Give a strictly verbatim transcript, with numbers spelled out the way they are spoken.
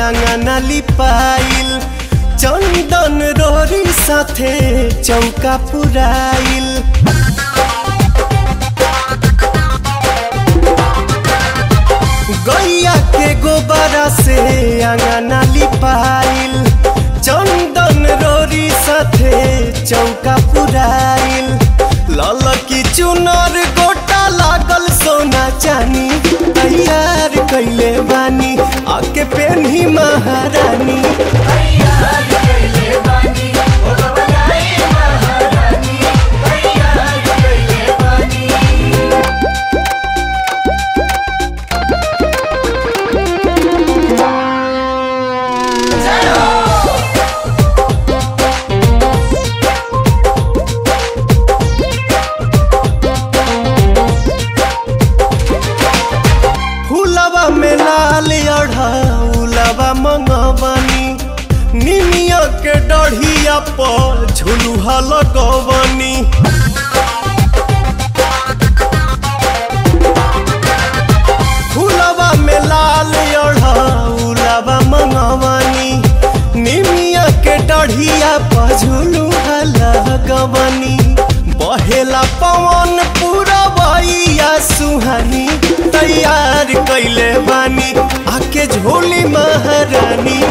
आंगना लिपाइल चंदन रोरी साथे चौका पुराइल गैया के गोबरा से आंगना लिपाइल चंदन रोरी साथे चौका पुराइल लाल की चुनर गोटा लागल सोना चानी तैयार कैले बानी आके पेन्ही महारानी में लाल अढ़ाउलवा मंगवनी निमिया के डढ़िया पर झुलुहा लगवनी फूलवा में लाल अढ़ाउलवा मंगवनी निमिया के डढ़िया पर झुलुहा लगवनी बहेला पवन पूरा बइया सुहानी तैयार कैले बानी आके झोली महारानी